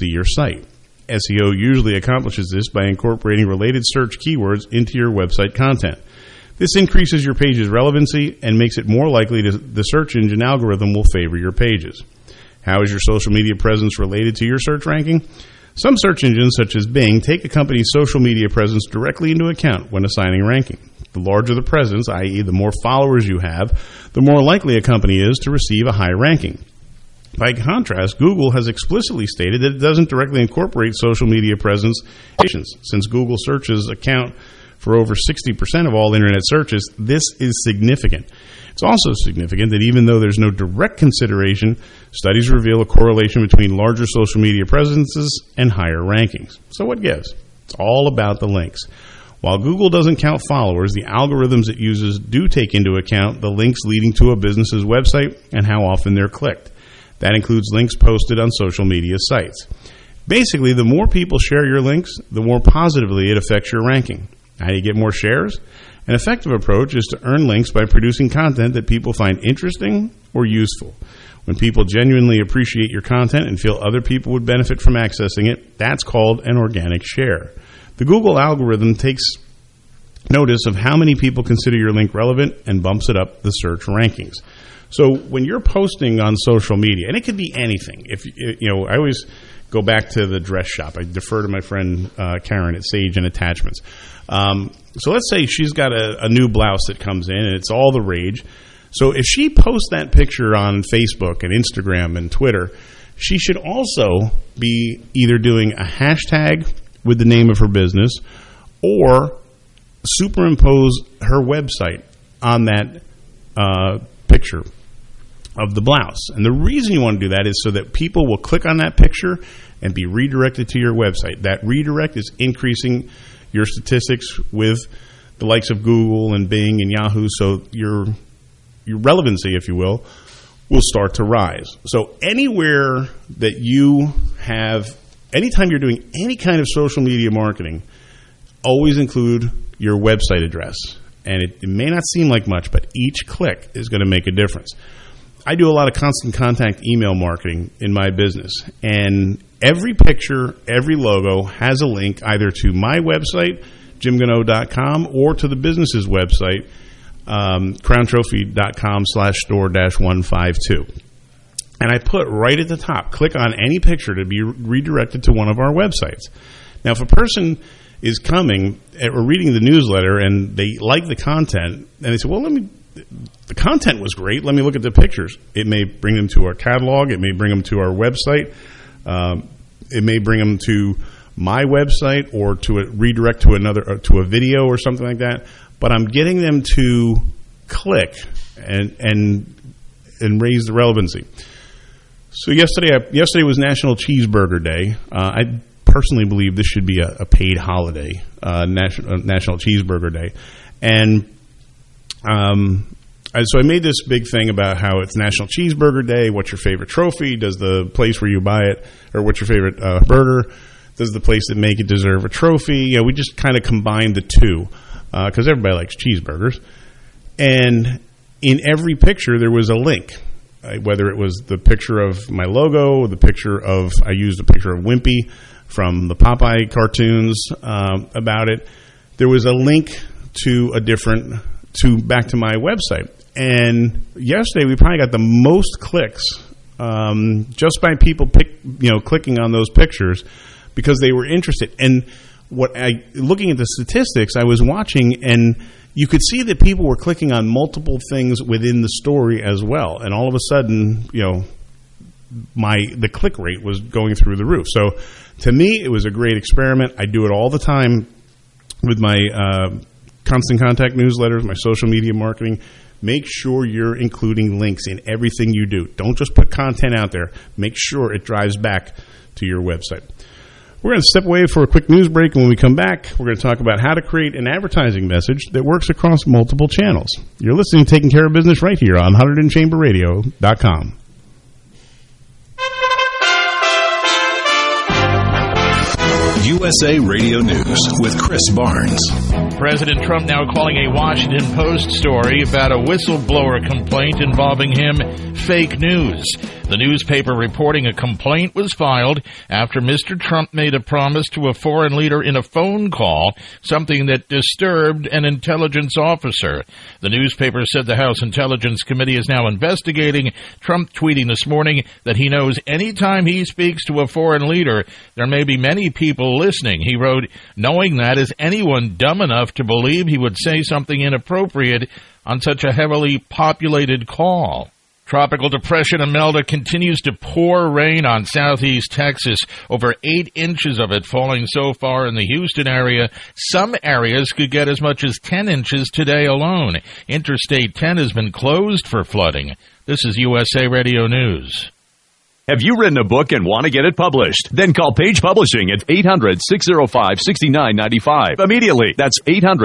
to your site. SEO usually accomplishes this by incorporating related search keywords into your website content. This increases your page's relevancy and makes it more likely the search engine algorithm will favor your pages. How is your social media presence related to your search ranking? Some search engines, such as Bing, take a company's social media presence directly into account when assigning ranking. The larger the presence, i.e. the more followers you have, the more likely a company is to receive a high ranking. By contrast, Google has explicitly stated that it doesn't directly incorporate social media presence, since Google searches account for over 60% of all internet searches. This is significant. It's also significant that even though there's no direct consideration, studies reveal a correlation between larger social media presences and higher rankings. So what gives? It's all about the links. While Google doesn't count followers, the algorithms it uses do take into account the links leading to a business's website and how often they're clicked. That includes links posted on social media sites. Basically, the more people share your links, the more positively it affects your ranking. How do you get more shares? An effective approach is to earn links by producing content that people find interesting or useful. When people genuinely appreciate your content and feel other people would benefit from accessing it, that's called an organic share. The Google algorithm takes notice of how many people consider your link relevant and bumps it up the search rankings. So when you're posting on social media, and it could be anything. I always go back to the dress shop. I defer to my friend Karen at Sage and Attachments. So let's say she's got a new blouse that comes in, and it's all the rage. So if she posts that picture on Facebook and Instagram and Twitter, she should also be either doing a hashtag with the name of her business or superimpose her website on that picture of the blouse. And the reason you want to do that is so that people will click on that picture and be redirected to your website. That redirect is increasing your statistics with the likes of Google and Bing and Yahoo, so your relevancy, if you will start to rise. So anywhere that you have, anytime you're doing any kind of social media marketing, always include your website address. And it may not seem like much, but each click is going to make a difference. I do a lot of constant contact email marketing in my business, and every picture, every logo has a link either to my website, jimgano.com, or to the business's website, crowntrophy.com/store-152. And I put right at the top, click on any picture to be redirected to one of our websites. Now, if a person is coming or reading the newsletter and they like the content, and they say, well, the content was great, let me look at the pictures. It may bring them to our catalog. It may bring them to our website. It may bring them to my website or to a redirect to to a video or something like that. But I'm getting them to click and raise the relevancy. So yesterday was National Cheeseburger Day. I personally believe this should be a paid holiday, National Cheeseburger Day, and so I made this big thing about how it's National Cheeseburger Day. What's your favorite trophy? Does the place where you buy it, or what's your favorite burger? Does the place that make it deserve a trophy? We just kind of combined the two because everybody likes cheeseburgers. And in every picture, there was a link, whether it was the picture of my logo, I used a picture of Wimpy from the Popeye cartoons about it. There was a link to back to my website. And yesterday we probably got the most clicks just by people clicking on those pictures because they were interested. And looking at the statistics, I was watching, and you could see that people were clicking on multiple things within the story as well. And all of a sudden, the click rate was going through the roof. So to me, it was a great experiment. I do it all the time with my constant contact newsletters, my social media marketing. Make sure you're including links in everything you do. Don't just put content out there. Make sure it drives back to your website. We're going to step away for a quick news break, and when we come back, we're going to talk about how to create an advertising message that works across multiple channels. You're listening to Taking Care of Business right here on HunterdonChamberRadio.com. USA Radio News with Chris Barnes. President Trump now calling a Washington Post story about a whistleblower complaint involving him fake news. The newspaper reporting a complaint was filed after Mr. Trump made a promise to a foreign leader in a phone call, something that disturbed an intelligence officer. The newspaper said the House Intelligence Committee is now investigating Trump tweeting this morning that he knows anytime he speaks to a foreign leader, there may be many people listening. He wrote, knowing that, is anyone dumb enough to believe he would say something inappropriate on such a heavily populated call? Tropical depression Imelda continues to pour rain on southeast Texas, over 8 inches of it falling so far in the Houston area. Some areas could get as much as 10 inches today alone. Interstate 10 has been closed for flooding. This is USA Radio News. Have you written a book and want to get it published? Then call Page Publishing at 800-605-6995. Immediately. That's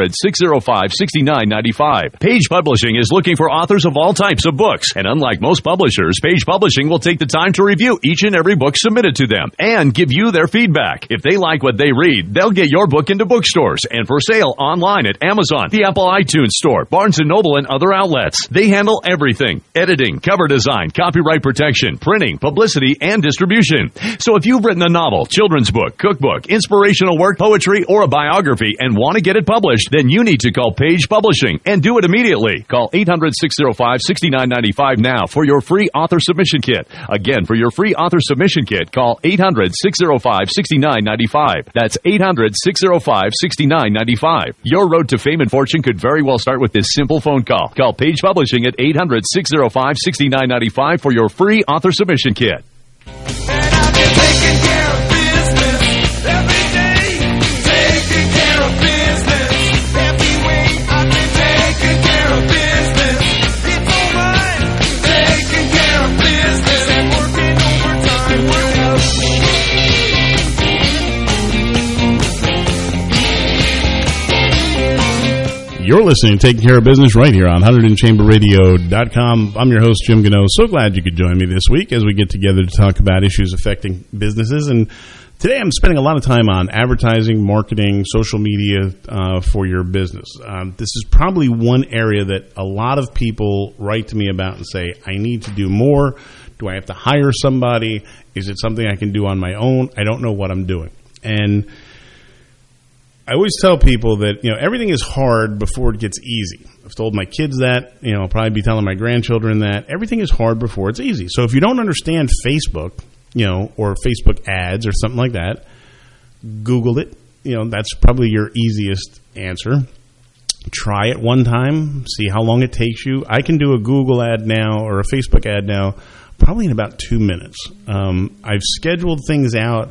800-605-6995. Page Publishing is looking for authors of all types of books. And unlike most publishers, Page Publishing will take the time to review each and every book submitted to them and give you their feedback. If they like what they read, they'll get your book into bookstores and for sale online at Amazon, the Apple iTunes Store, Barnes & Noble, and other outlets. They handle everything: editing, cover design, copyright protection, printing, publicity, and distribution. So if you've written a novel, children's book, cookbook, inspirational work, poetry, or a biography and want to get it published, then you need to call Page Publishing and do it immediately. Call 800-605-6995 now for your free author submission kit. Again, for your free author submission kit, call 800-605-6995. That's 800-605-6995. Your road to fame and fortune could very well start with this simple phone call. Call Page Publishing at 800-605-6995 for your free author submission kit. And I've been taking care of business every day, taking care of business every way. I've been taking care of business. It's all mine. Taking care of business and working overtime. You're listening to Taking Care of Business right here on 100chamberradio.com. I'm your host, Jim Gano. So glad you could join me this week as we get together to talk about issues affecting businesses. And today I'm spending a lot of time on advertising, marketing, social media for your business. This is probably one area that a lot of people write to me about and say, I need to do more. Do I have to hire somebody? Is it something I can do on my own? I don't know what I'm doing. And I always tell people that, everything is hard before it gets easy. I've told my kids that, I'll probably be telling my grandchildren that. Everything is hard before it's easy. So if you don't understand Facebook, or Facebook ads or something like that, Google it. That's probably your easiest answer. Try it one time, see how long it takes you. I can do a Google ad now or a Facebook ad now probably in about 2 minutes. I've scheduled things out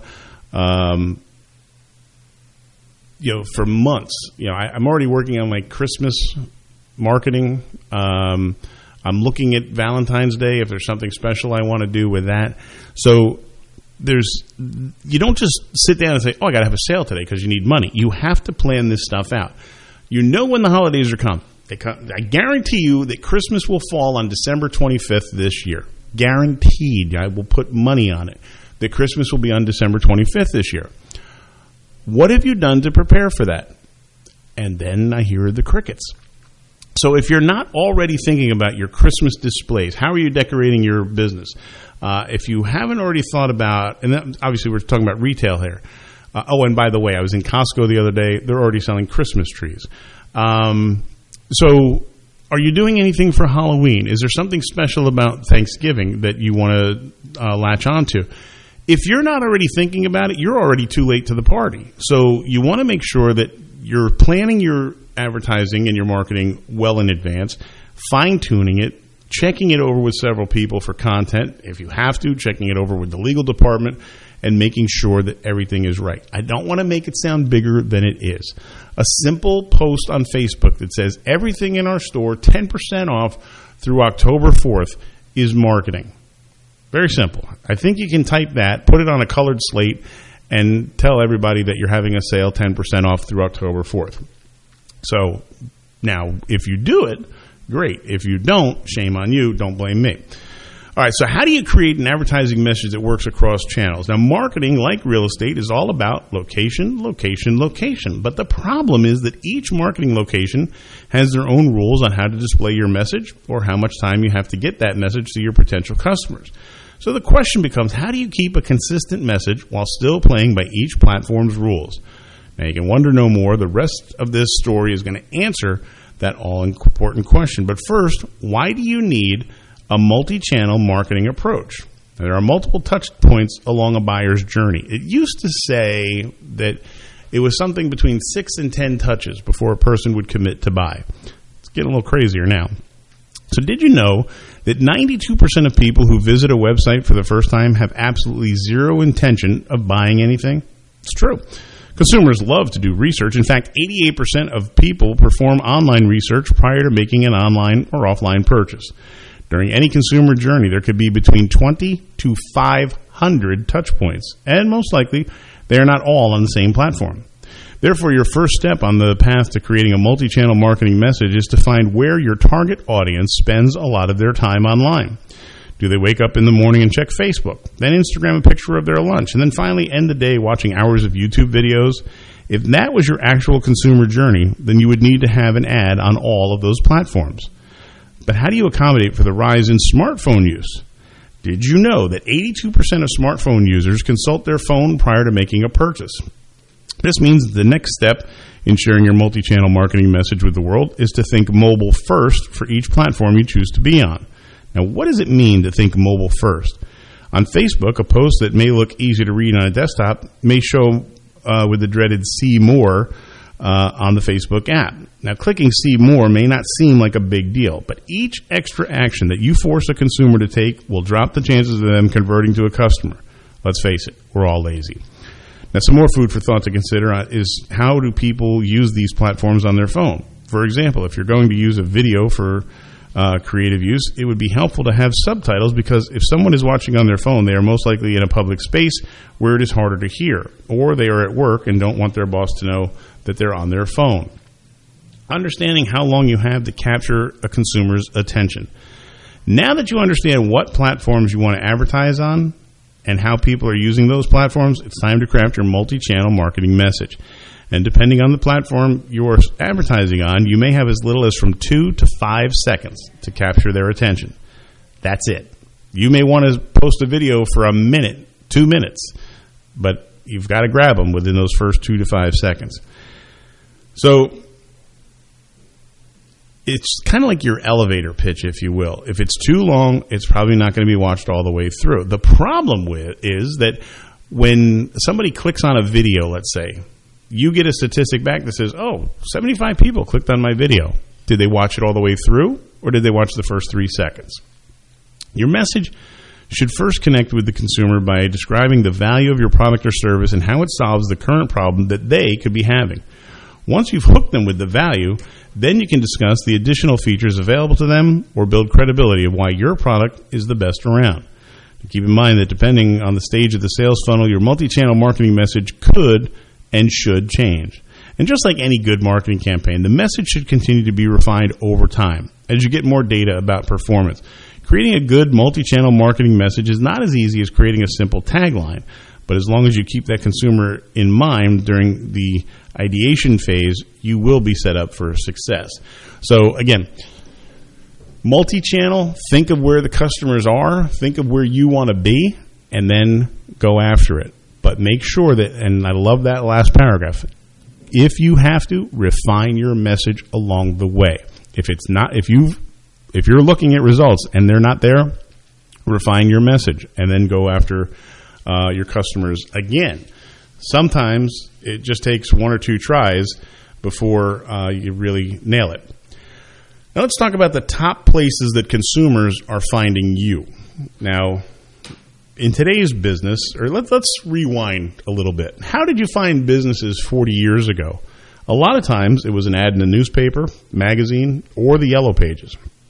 for months. I'm already working on my Christmas marketing. I'm looking at Valentine's Day if there's something special I want to do with that. So you don't just sit down and say, I got to have a sale today because you need money. You have to plan this stuff out. When the holidays are come. I guarantee you that Christmas will fall on December 25th this year. Guaranteed. I will put money on it that Christmas will be on December 25th this year. What have you done to prepare for that? And then I hear the crickets. So if you're not already thinking about your Christmas displays, how are you decorating your business? If you haven't already thought about, and then obviously we're talking about retail here. And by the way, I was in Costco the other day. They're already selling Christmas trees. So are you doing anything for Halloween? Is there something special about Thanksgiving that you want to latch onto? If you're not already thinking about it, you're already too late to the party. So you want to make sure that you're planning your advertising and your marketing well in advance, fine-tuning it, checking it over with several people for content, if you have to, checking it over with the legal department, and making sure that everything is right. I don't want to make it sound bigger than it is. A simple post on Facebook that says everything in our store, 10% off through October 4th, is marketing. Very simple. I think you can type that, put it on a colored slate, and tell everybody that you're having a sale 10% off through October 4th. So now, if you do it, great. If you don't, shame on you. Don't blame me. All right, so how do you create an advertising message that works across channels? Now, marketing, like real estate, is all about location, location, location. But the problem is that each marketing location has their own rules on how to display your message or how much time you have to get that message to your potential customers. So the question becomes, how do you keep a consistent message while still playing by each platform's rules? Now, you can wonder no more. The rest of this story is going to answer that all-important question. But first, why do you need a multi-channel marketing approach? There are multiple touch points along a buyer's journey. It used to say that it was something between 6 and 10 touches before a person would commit to buy. It's getting a little crazier now. So did you know that 92% of people who visit a website for the first time have absolutely zero intention of buying anything? It's true. Consumers love to do research. In fact, 88% of people perform online research prior to making an online or offline purchase. During any consumer journey, there could be between 20 to 500 touch points, and most likely, they are not all on the same platform. Therefore, your first step on the path to creating a multi-channel marketing message is to find where your target audience spends a lot of their time online. Do they wake up in the morning and check Facebook, then Instagram a picture of their lunch, and then finally end the day watching hours of YouTube videos? If that was your actual consumer journey, then you would need to have an ad on all of those platforms. But how do you accommodate for the rise in smartphone use? Did you know that 82% of smartphone users consult their phone prior to making a purchase? This means the next step in sharing your multi-channel marketing message with the world is to think mobile first for each platform you choose to be on. Now, what does it mean to think mobile first? On Facebook, a post that may look easy to read on a desktop may show with the dreaded "See More" on the Facebook app. Now, clicking "See More" may not seem like a big deal, but each extra action that you force a consumer to take will drop the chances of them converting to a customer. Let's face it, we're all lazy. Now, some more food for thought to consider is how do people use these platforms on their phone? For example, if you're going to use a video for creative use, it would be helpful to have subtitles, because if someone is watching on their phone, they are most likely in a public space where it is harder to hear, or they are at work and don't want their boss to know that they're on their phone. Understanding how long you have to capture a consumer's attention. Now that you understand what platforms you want to advertise on and how people are using those platforms, it's time to craft your multi-channel marketing message. And depending on the platform you're advertising on, you may have as little as from 2 to 5 seconds to capture their attention. That's it. You may want to post a video for a minute, 2 minutes, but you've got to grab them within those first 2 to 5 seconds. So it's kind of like your elevator pitch, if you will. If it's too long, it's probably not going to be watched all the way through. The problem with is that when somebody clicks on a video, let's say, you get a statistic back that says, 75 people clicked on my video. Did they watch it all the way through, or did they watch the first 3 seconds? Your message should first connect with the consumer by describing the value of your product or service and how it solves the current problem that they could be having. Once you've hooked them with the value, then you can discuss the additional features available to them or build credibility of why your product is the best around. Keep in mind that depending on the stage of the sales funnel, your multi-channel marketing message could and should change. And just like any good marketing campaign, the message should continue to be refined over time as you get more data about performance. Creating a good multi-channel marketing message is not as easy as creating a simple tagline, but as long as you keep that consumer in mind during the ideation phase, you will be set up for success. So again, multi-channel, think of where the customers are, think of where you want to be, and then go after it. But make sure that, and I love that last paragraph, if you have to, refine your message along the way. If you're looking at results and they're not there, refine your message and then go after your customers again. Sometimes it just takes 1 or 2 tries before you really nail it. Now let's talk about the top places that consumers are finding you. Now, in today's business, or let's rewind a little bit. How did you find businesses 40 years ago? A lot of times it was an ad in a newspaper, magazine, or the Yellow Pages.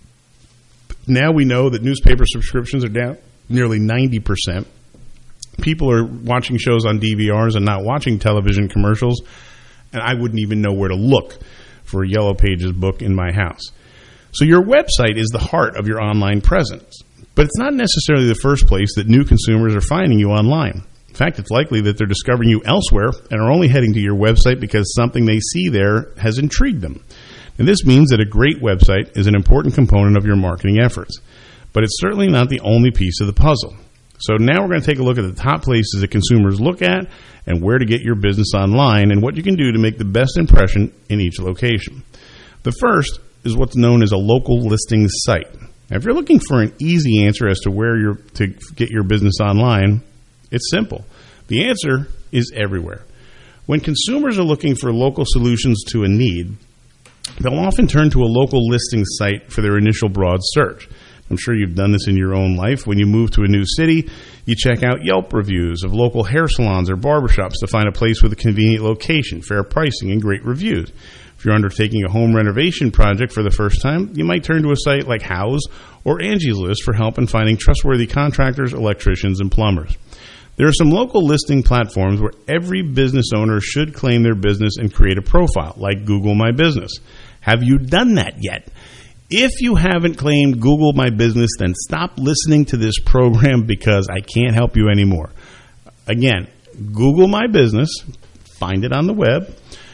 Now we know that newspaper subscriptions are down nearly 90%. People are watching shows on DVRs and not watching television commercials, and I wouldn't even know where to look for a Yellow Pages book in my house. So your website is the heart of your online presence. But it's not necessarily the first place that new consumers are finding you online. In fact, it's likely that they're discovering you elsewhere and are only heading to your website because something they see there has intrigued them. And this means that a great website is an important component of your marketing efforts. But it's certainly not the only piece of the puzzle. So now we're going to take a look at the top places that consumers look at and where to get your business online and what you can do to make the best impression in each location. The first is what's known as a local listing site. Now, if you're looking for an easy answer as to where to get your business online, it's simple. The answer is everywhere. When consumers are looking for local solutions to a need, they'll often turn to a local listing site for their initial broad search. I'm sure you've done this in your own life. When you move to a new city, you check out Yelp reviews of local hair salons or barbershops to find a place with a convenient location, fair pricing, and great reviews. If you're undertaking a home renovation project for the first time, you might turn to a site like Houzz or Angie's List for help in finding trustworthy contractors, electricians, and plumbers. There are some local listing platforms where every business owner should claim their business and create a profile, like Google My Business. Have you done that yet? If you haven't claimed Google My Business, then stop listening to this program because I can't help you anymore. Again, Google My Business, find it on the web,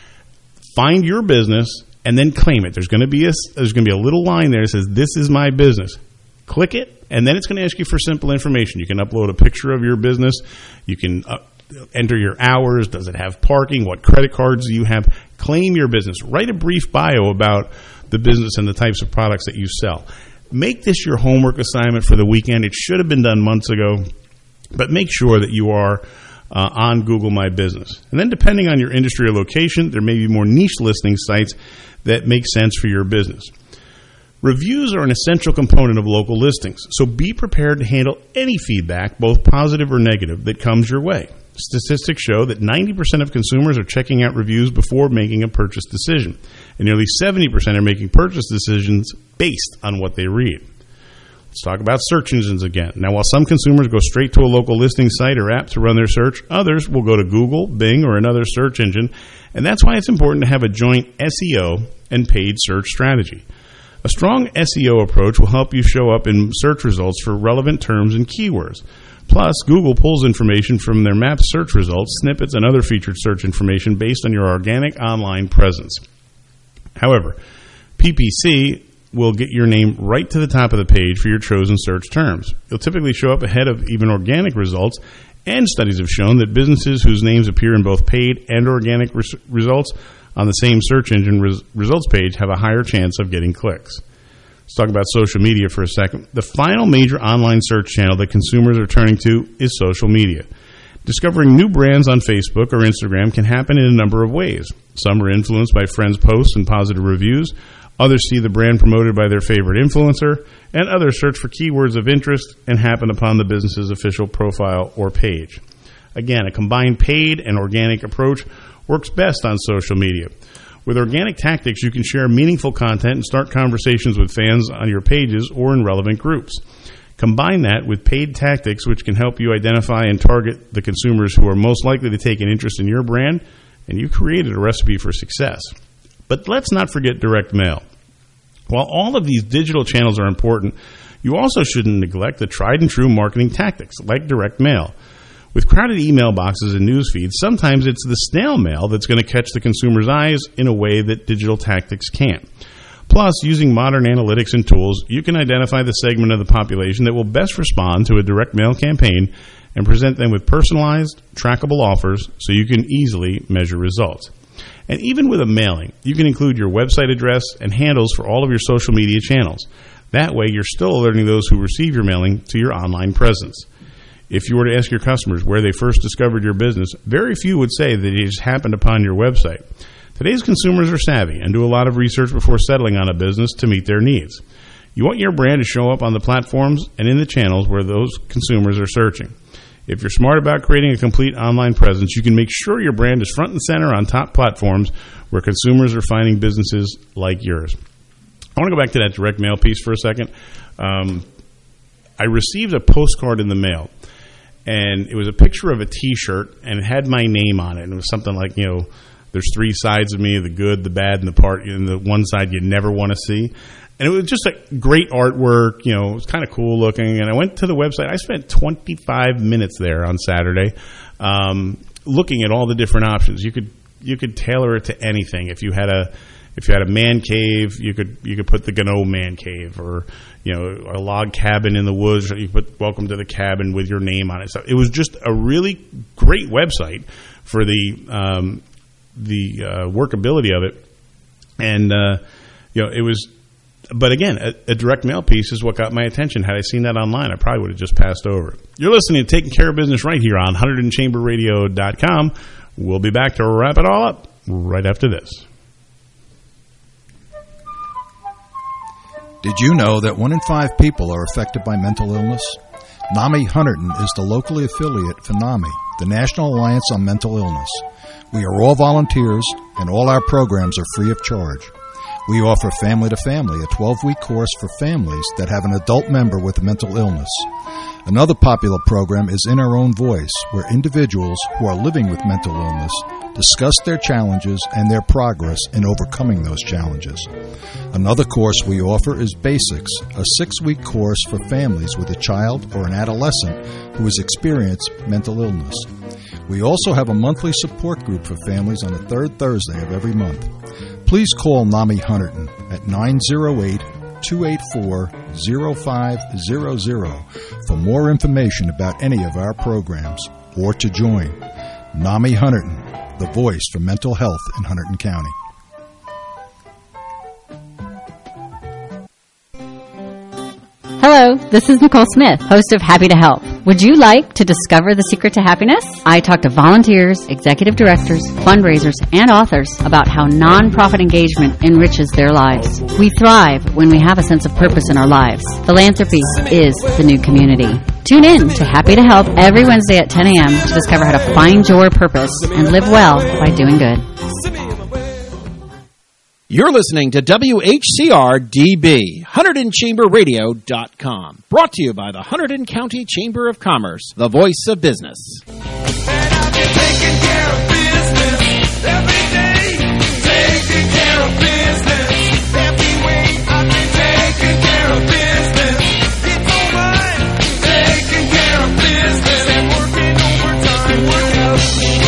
find your business, and then claim it. There's going to be a little line there that says, "This is my business." Click it, and then it's going to ask you for simple information. You can upload a picture of your business. You can enter your hours. Does it have parking? What credit cards do you have? Claim your business. Write a brief bio about the business and the types of products that you sell. Make this your homework assignment for the weekend. It should have been done months ago, but make sure that you are on Google My Business. And then depending on your industry or location, there may be more niche listing sites that make sense for your business. Reviews are an essential component of local listings, so be prepared to handle any feedback, both positive or negative, that comes your way. Statistics show that 90% of consumers are checking out reviews before making a purchase decision, and nearly 70% are making purchase decisions based on what they read. Let's talk about search engines again. Now, while some consumers go straight to a local listing site or app to run their search, others will go to Google, Bing, or another search engine, and that's why it's important to have a joint SEO and paid search strategy. A strong SEO approach will help you show up in search results for relevant terms and keywords. Plus, Google pulls information from their map search results, snippets, and other featured search information based on your organic online presence. However, PPC will get your name right to the top of the page for your chosen search terms. You'll typically show up ahead of even organic results, and studies have shown that businesses whose names appear in both paid and organic results on the same search engine results page have a higher chance of getting clicks. Let's talk about social media for a second. The final major online search channel that consumers are turning to is social media. Discovering new brands on Facebook or Instagram can happen in a number of ways. Some are influenced by friends' posts and positive reviews. Others see the brand promoted by their favorite influencer. And others search for keywords of interest and happen upon the business's official profile or page. Again, a combined paid and organic approach works best on social media. With organic tactics, you can share meaningful content and start conversations with fans on your pages or in relevant groups. Combine that with paid tactics, which can help you identify and target the consumers who are most likely to take an interest in your brand, and you've created a recipe for success. But let's not forget direct mail. While all of these digital channels are important, you also shouldn't neglect the tried and true marketing tactics like direct mail. With crowded email boxes and news feeds, sometimes it's the snail mail that's going to catch the consumer's eyes in a way that digital tactics can't. Plus, using modern analytics and tools, you can identify the segment of the population that will best respond to a direct mail campaign and present them with personalized, trackable offers so you can easily measure results. And even with a mailing, you can include your website address and handles for all of your social media channels. That way, you're still alerting those who receive your mailing to your online presence. If you were to ask your customers where they first discovered your business, very few would say that it just happened upon your website. Today's consumers are savvy and do a lot of research before settling on a business to meet their needs. You want your brand to show up on the platforms and in the channels where those consumers are searching. If you're smart about creating a complete online presence, you can make sure your brand is front and center on top platforms where consumers are finding businesses like yours. I want to go back to that direct mail piece for a second. I received a postcard in the mail, and it was a picture of a T-shirt, and it had my name on it. And it was something like, there's three sides of me, the good, the bad, and the part, and the one side you never want to see. And it was just a great artwork, you know, it was kind of cool looking. And I went to the website. I spent 25 minutes there on Saturday looking at all the different options. You could tailor it to anything. If you had a man cave, you could put the Gano man cave, or, you know, a log cabin in the woods. You put welcome to the cabin with your name on it. So it was just a really great website for the workability of it. And, you know, it was, but again, a direct mail piece is what got my attention. Had I seen that online, I probably would have just passed over it. You're listening to Taking Care of Business right here on HunterdonChamberRadio.com. We'll be back to wrap it all up right after this. Did you know that 1 in 5 people are affected by mental illness? NAMI Hunterdon is the locally affiliate for NAMI, the National Alliance on Mental Illness. We are all volunteers, and all our programs are free of charge. We offer Family to Family, a 12-week course for families that have an adult member with a mental illness. Another popular program is In Our Own Voice, where individuals who are living with mental illness discuss their challenges and their progress in overcoming those challenges. Another course we offer is Basics, a 6-week course for families with a child or an adolescent who has experienced mental illness. We also have a monthly support group for families on the third Thursday of every month. Please call NAMI Hunterdon at 908-284-0500 for more information about any of our programs or to join. NAMI Hunterdon, the voice for mental health in Hunterdon County. Hello, this is Nicole Smith, host of Happy to Help. Would you like to discover the secret to happiness? I talk to volunteers, executive directors, fundraisers, and authors about how nonprofit engagement enriches their lives. We thrive when we have a sense of purpose in our lives. Philanthropy is the new community. Tune in to Happy to Help every Wednesday at 10 a.m. to discover how to find your purpose and live well by doing good. You're listening to WHCR-DB, HunterdonChamberRadio.com. Brought to you by the Hunterdon County Chamber of Commerce, the voice of business. And I've been taking care of business every day. Taking care of business every way. I've been taking care of business. It's alright. Taking care of business and working overtime. Work out.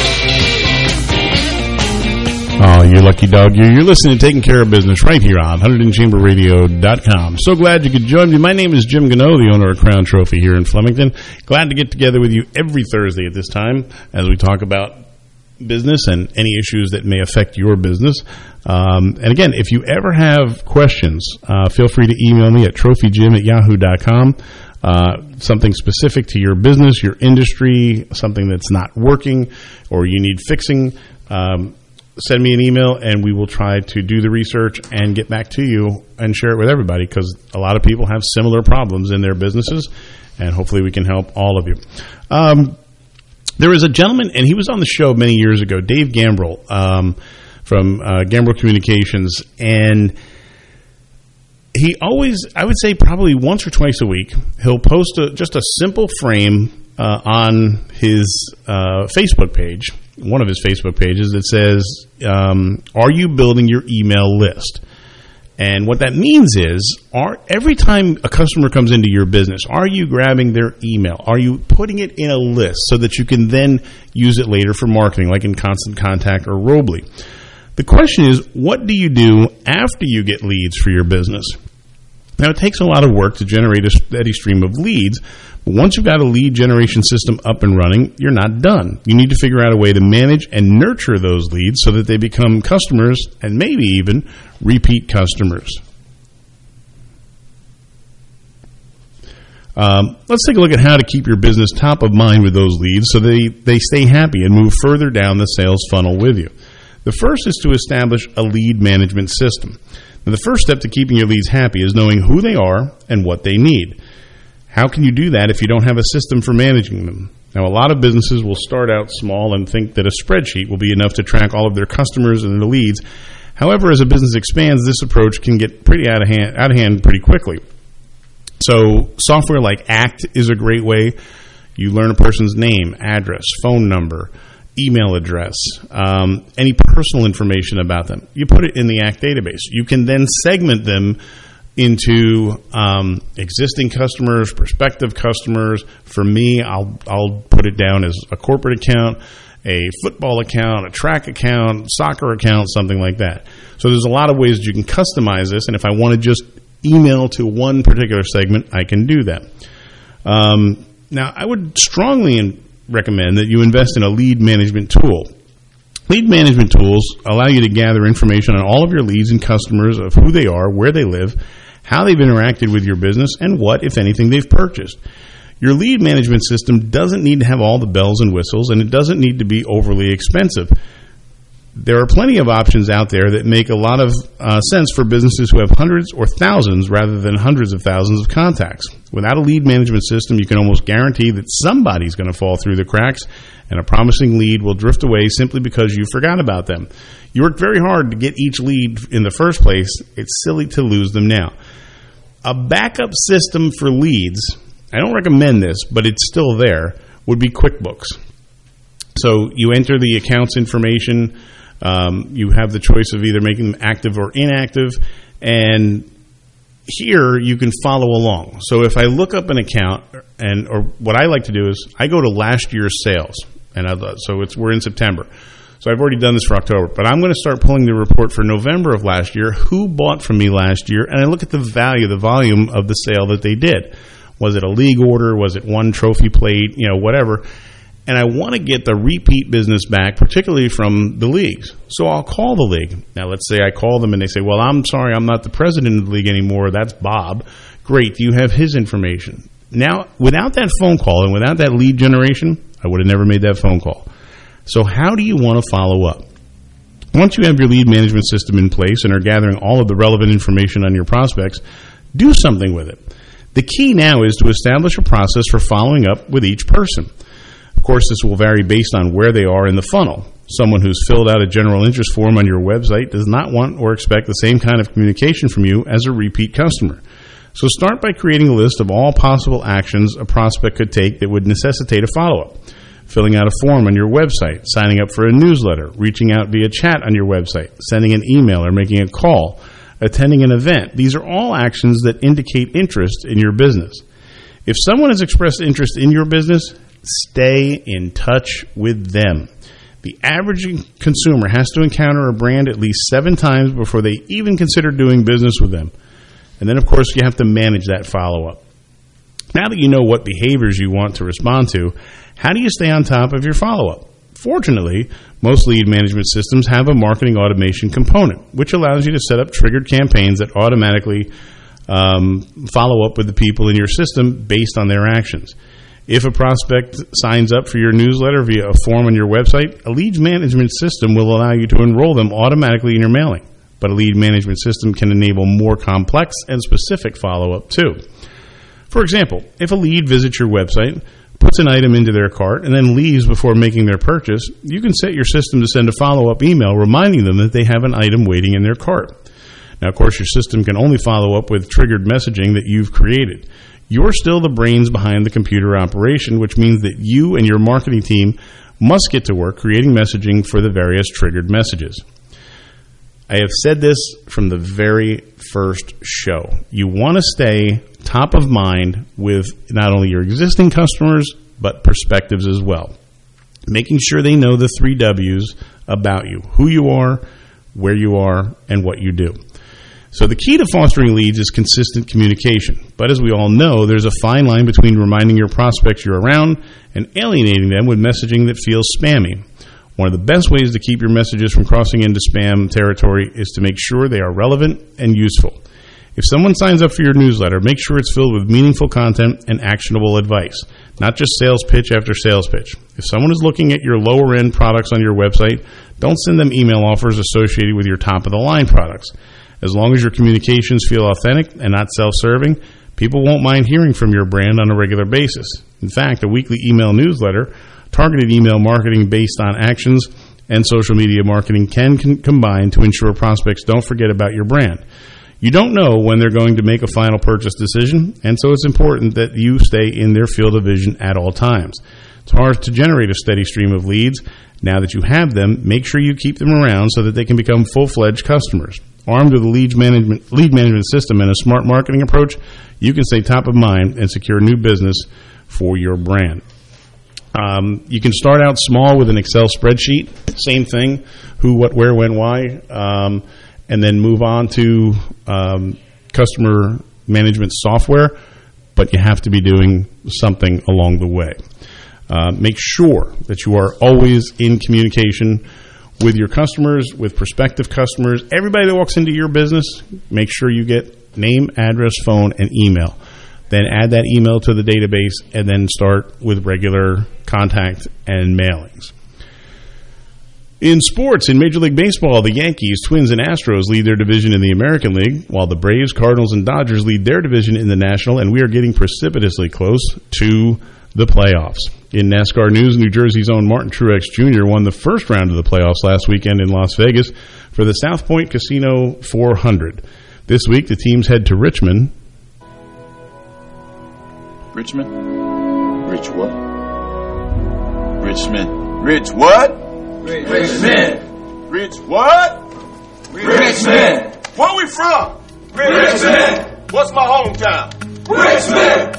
Oh, you lucky dog. You're listening to Taking Care of Business right here on HunterdonChamberRadio.com. So glad you could join me. My name is Jim Gano, the owner of Crown Trophy here in Flemington. Glad to get together with you every Thursday at this time as we talk about business and any issues that may affect your business. And again, if you ever have questions, feel free to email me at trophyjim@yahoo.com. Something specific to your business, your industry, something that's not working or you need fixing, send me an email and we will try to do the research and get back to you and share it with everybody, because a lot of people have similar problems in their businesses, and hopefully we can help all of you. There was a gentleman, and he was on the show many years ago, Dave Gambrell, from Gambrell Communications, and he always, I would say probably once or twice a week, he'll post just a simple frame on his Facebook page, one of his Facebook pages, that says, are you building your email list? And what that means is, every time a customer comes into your business, are you grabbing their email? Are you putting it in a list so that you can then use it later for marketing, like in Constant Contact or Robley? The question is, what do you do after you get leads for your business? Now, it takes a lot of work to generate a steady stream of leads, but once you've got a lead generation system up and running, you're not done. You need to figure out a way to manage and nurture those leads so that they become customers and maybe even repeat customers. Let's take a look at how to keep your business top of mind with those leads so they stay happy and move further down the sales funnel with you. The first is to establish a lead management system. Now, the first step to keeping your leads happy is knowing who they are and what they need. How can you do that if you don't have a system for managing them? Now, a lot of businesses will start out small and think that a spreadsheet will be enough to track all of their customers and their leads. However, as a business expands, this approach can get pretty out of hand pretty quickly. So software like ACT is a great way. You learn a person's name, address, phone number, email address, any personal information about them. You put it in the ACT database. You can then segment them into existing customers, prospective customers. For me, I'll put it down as a corporate account, a football account, a track account, soccer account, something like that. So there's a lot of ways that you can customize this, and if I want to just email to one particular segment, I can do that. Now, I would strongly recommend that you invest in a lead management tool. Lead management tools allow you to gather information on all of your leads and customers of who they are, where they live, how they've interacted with your business, and what, if anything, they've purchased. Your lead management system doesn't need to have all the bells and whistles, and it doesn't need to be overly expensive. There are plenty of options out there that make a lot of sense for businesses who have hundreds or thousands rather than hundreds of thousands of contacts. Without a lead management system, you can almost guarantee that somebody's going to fall through the cracks, and a promising lead will drift away simply because you forgot about them. You worked very hard to get each lead in the first place. It's silly to lose them now. A backup system for leads, I don't recommend this, but it's still there, would be QuickBooks. So you enter the account's information. You have the choice of either making them active or inactive, and here you can follow along. So if I look up an account, or what I like to do is I go to last year's sales, and we're in September. So I've already done this for October, but I'm going to start pulling the report for November of last year, who bought from me last year, and I look at the volume of the sale that they did. Was it a league order? Was it one trophy plate? Whatever. And I want to get the repeat business back, particularly from the leagues. So I'll call the league. Now, let's say I call them and they say, well, I'm sorry, I'm not the president of the league anymore. That's Bob. Great. Do you have his information? Now, without that phone call and without that lead generation, I would have never made that phone call. So how do you want to follow up? Once you have your lead management system in place and are gathering all of the relevant information on your prospects, do something with it. The key now is to establish a process for following up with each person. Of course, this will vary based on where they are in the funnel. Someone who's filled out a general interest form on your website does not want or expect the same kind of communication from you as a repeat customer. So start by creating a list of all possible actions a prospect could take that would necessitate a follow-up. Filling out a form on your website, signing up for a newsletter, reaching out via chat on your website, sending an email or making a call, attending an event. These are all actions that indicate interest in your business. If someone has expressed interest in your business, stay in touch with them. The average consumer has to encounter a brand at least 7 times before they even consider doing business with them. And then, of course, you have to manage that follow-up. Now that you know what behaviors you want to respond to, how do you stay on top of your follow-up? Fortunately, most lead management systems have a marketing automation component, which allows you to set up triggered campaigns that automatically follow up with the people in your system based on their actions. If a prospect signs up for your newsletter via a form on your website, a lead management system will allow you to enroll them automatically in your mailing. But a lead management system can enable more complex and specific follow-up too. For example, if a lead visits your website, puts an item into their cart, and then leaves before making their purchase, you can set your system to send a follow-up email reminding them that they have an item waiting in their cart. Now, of course, your system can only follow up with triggered messaging that you've created. You're still the brains behind the computer operation, which means that you and your marketing team must get to work creating messaging for the various triggered messages. I have said this from the very first show. You want to stay top of mind with not only your existing customers, but prospectives as well. Making sure they know the 3 W's about you: who you are, where you are, and what you do. So the key to fostering leads is consistent communication. But as we all know, there's a fine line between reminding your prospects you're around and alienating them with messaging that feels spammy. One of the best ways to keep your messages from crossing into spam territory is to make sure they are relevant and useful. If someone signs up for your newsletter, make sure it's filled with meaningful content and actionable advice, not just sales pitch after sales pitch. If someone is looking at your lower-end products on your website, don't send them email offers associated with your top-of-the-line products. As long as your communications feel authentic and not self-serving, people won't mind hearing from your brand on a regular basis. In fact, a weekly email newsletter, targeted email marketing based on actions, and social media marketing can combine to ensure prospects don't forget about your brand. You don't know when they're going to make a final purchase decision, and so it's important that you stay in their field of vision at all times. It's hard to generate a steady stream of leads. Now that you have them, make sure you keep them around so that they can become full-fledged customers. Armed with a lead management system and a smart marketing approach, you can stay top of mind and secure new business for your brand. You can start out small with an Excel spreadsheet, same thing, who, what, where, when, why, and then move on to customer management software, but you have to be doing something along the way. Make sure that you are always in communication with your customers, with prospective customers. Everybody that walks into your business, make sure you get name, address, phone, and email. Then add that email to the database and then start with regular contact and mailings. In sports, in Major League Baseball, the Yankees, Twins, and Astros lead their division in the American League, while the Braves, Cardinals, and Dodgers lead their division in the National, and we are getting precipitously close to the playoffs. In NASCAR news, New Jersey's own Martin Truex Jr. won the first round of the playoffs last weekend in Las Vegas for the South Point Casino 400. This week, the teams head to Richmond. Richmond? Rich what? Richmond. Rich what? Richmond. Rich what? Richmond. Where we from? Richmond. What's my hometown? Richmond.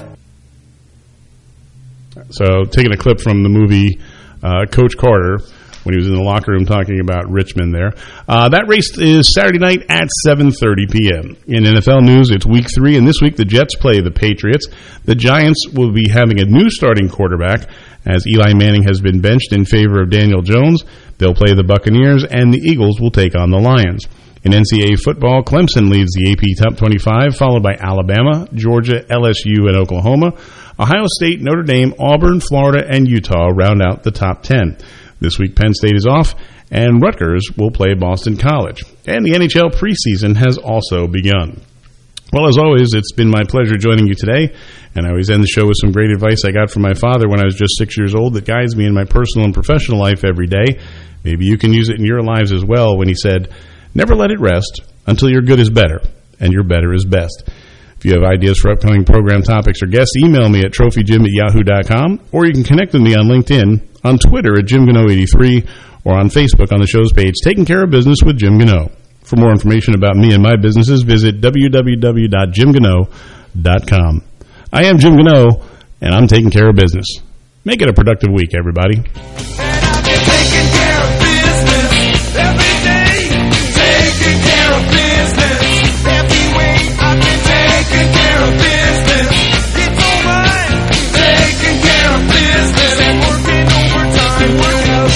So, taking a clip from the movie Coach Carter, when he was in the locker room talking about Richmond there. That race is Saturday night at 7:30 p.m. In NFL news, it's Week 3, and this week the Jets play the Patriots. The Giants will be having a new starting quarterback, as Eli Manning has been benched in favor of Daniel Jones. They'll play the Buccaneers, and the Eagles will take on the Lions. In NCAA football, Clemson leads the AP Top 25, followed by Alabama, Georgia, LSU, and Oklahoma. Ohio State, Notre Dame, Auburn, Florida, and Utah round out the top 10. This week, Penn State is off, and Rutgers will play Boston College. And the NHL preseason has also begun. Well, as always, it's been my pleasure joining you today, and I always end the show with some great advice I got from my father when I was just 6 years old that guides me in my personal and professional life every day. Maybe you can use it in your lives as well, when he said, "Never let it rest until your good is better, and your better is best." If you have ideas for upcoming program topics or guests, email me at trophyjim@yahoo.com, or you can connect with me on LinkedIn, on Twitter at JimGano83, or on Facebook on the show's page, Taking Care of Business with Jim Gano. For more information about me and my businesses, visit www.jimgano.com. I am Jim Gano, and I'm taking care of business. Make it a productive week, everybody. And I've been taking care of business every day. Taking care of business every week. I've been taking care of business. It's all right. Taking care of business and working overtime. Work out.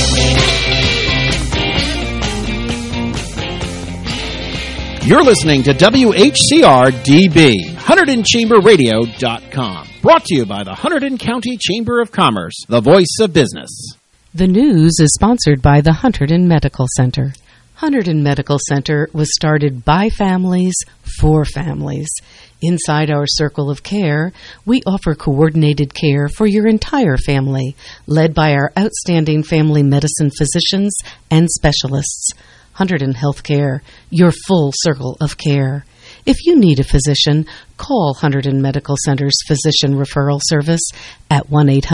You're listening to WHCR-DB, HunterdonChamberRadio.com. Brought to you by the Hunterdon County Chamber of Commerce, the voice of business. The news is sponsored by the Hunterdon Medical Center. Hunterdon Medical Center was started by families for families. Inside our circle of care, we offer coordinated care for your entire family, led by our outstanding family medicine physicians and specialists. Hunterdon Healthcare, your full circle of care. If you need a physician, call Hunterdon Medical Center's Physician Referral Service at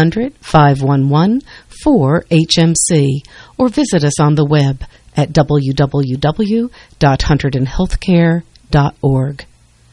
1-800-511-4HMC or visit us on the web at www.hunterdonhealthcare.org.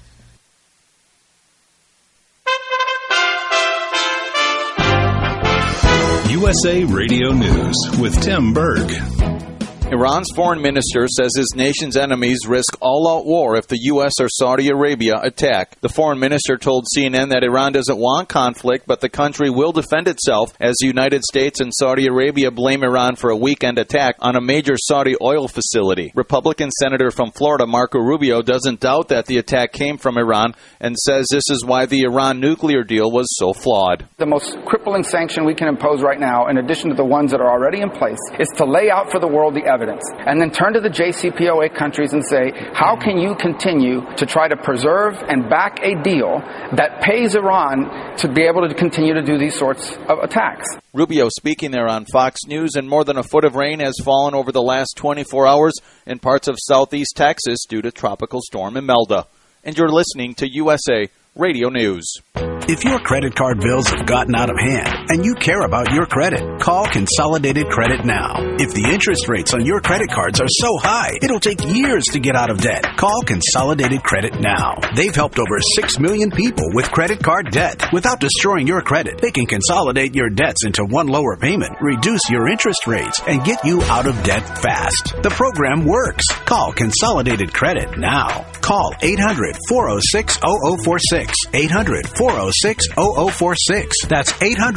USA Radio News with Tim Berg. Iran's foreign minister says his nation's enemies risk all-out war if the U.S. or Saudi Arabia attack. The foreign minister told CNN that Iran doesn't want conflict, but the country will defend itself as the United States and Saudi Arabia blame Iran for a weekend attack on a major Saudi oil facility. Republican Senator from Florida, Marco Rubio, doesn't doubt that the attack came from Iran and says this is why the Iran nuclear deal was so flawed. The most crippling sanction we can impose right now, in addition to the ones that are already in place, is to lay out for the world the evidence and then turn to the JCPOA countries and say, how can you continue to try to preserve and back a deal that pays Iran to be able to continue to do these sorts of attacks? Rubio speaking there on Fox News, and more than a foot of rain has fallen over the last 24 hours in parts of southeast Texas due to Tropical Storm Imelda. And you're listening to USA Radio News. If your credit card bills have gotten out of hand and you care about your credit, call Consolidated Credit now. If the interest rates on your credit cards are so high, it'll take years to get out of debt. Call Consolidated Credit now. They've helped over 6 million people with credit card debt. Without destroying your credit, they can consolidate your debts into one lower payment, reduce your interest rates, and get you out of debt fast. The program works. Call Consolidated Credit now. Call 800-406-0046. 800-406-0046. That's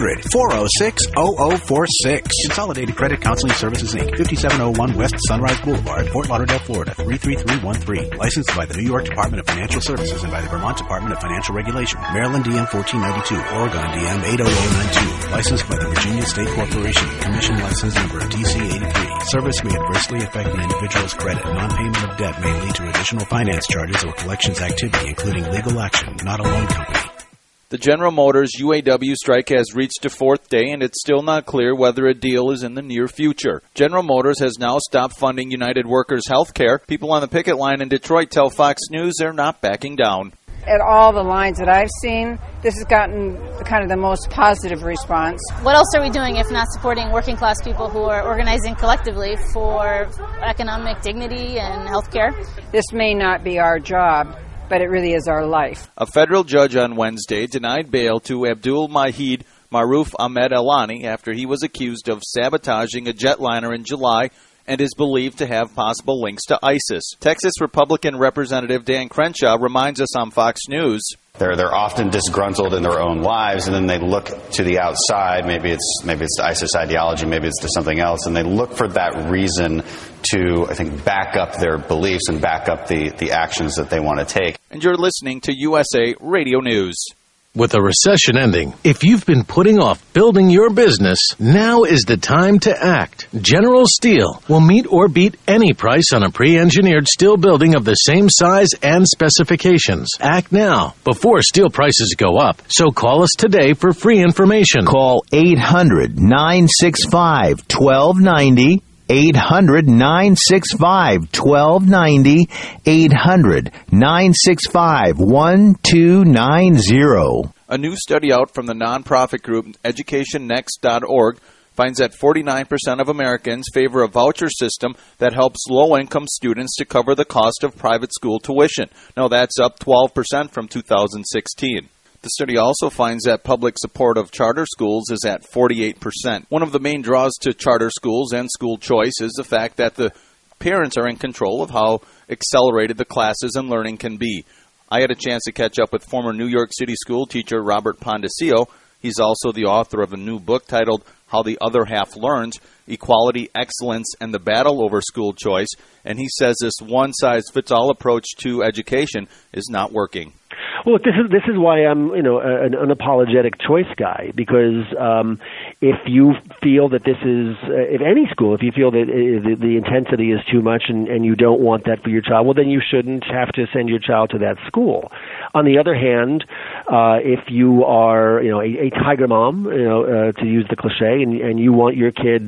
800-406-0046. Consolidated Credit Counseling Services, Inc., 5701 West Sunrise Boulevard, Fort Lauderdale, Florida, 33313. Licensed by the New York Department of Financial Services and by the Vermont Department of Financial Regulation. Maryland DM 1492. Oregon DM 80092. Licensed by the Virginia State Corporation. Commission license number DC 83. Service may adversely affect the individual's credit. Non-payment of debt may lead to additional finance charges or collections activity, including legal action, not a loan company. The General Motors UAW strike has reached a fourth day, and it's still not clear whether a deal is in the near future. General Motors has now stopped funding United Workers Health Care. People on the picket line in Detroit tell Fox News they're not backing down. At all the lines that I've seen, this has gotten kind of the most positive response. What else are we doing if not supporting working class people who are organizing collectively for economic dignity and health care? This may not be our job, but it really is our life. A federal judge on Wednesday denied bail to Abdul Mahid Maruf Ahmed Alani after he was accused of sabotaging a jetliner in July and is believed to have possible links to ISIS. Texas Republican Representative Dan Crenshaw reminds us on Fox News. They're often disgruntled in their own lives, and then they look to the outside. Maybe it's the ISIS ideology, maybe it's to something else, and they look for that reason to, I think, back up their beliefs and back up the actions that they want to take. And you're listening to USA Radio News. With a recession ending, if you've been putting off building your business, now is the time to act. General Steel will meet or beat any price on a pre-engineered steel building of the same size and specifications. Act now, before steel prices go up. So call us today for free information. Call 800-965-1290. 800-965-1290, 800-965-1290. A new study out from the nonprofit group EducationNext.org finds that 49% of Americans favor a voucher system that helps low-income students to cover the cost of private school tuition. Now, that's up 12% from 2016. The study also finds that public support of charter schools is at 48%. One of the main draws to charter schools and school choice is the fact that the parents are in control of how accelerated the classes and learning can be. I had a chance to catch up with former New York City school teacher Robert Pondesio. He's also the author of a new book titled How the Other Half Learns, Equality, Excellence, and the Battle Over School Choice. And he says this one-size-fits-all approach to education is not working. Well, this is why I'm, an unapologetic choice guy, because if you feel that this is, if any school, if you feel that the intensity is too much and you don't want that for your child, well, then you shouldn't have to send your child to that school. On the other hand, if you are, a tiger mom, to use the cliche, and you want your kid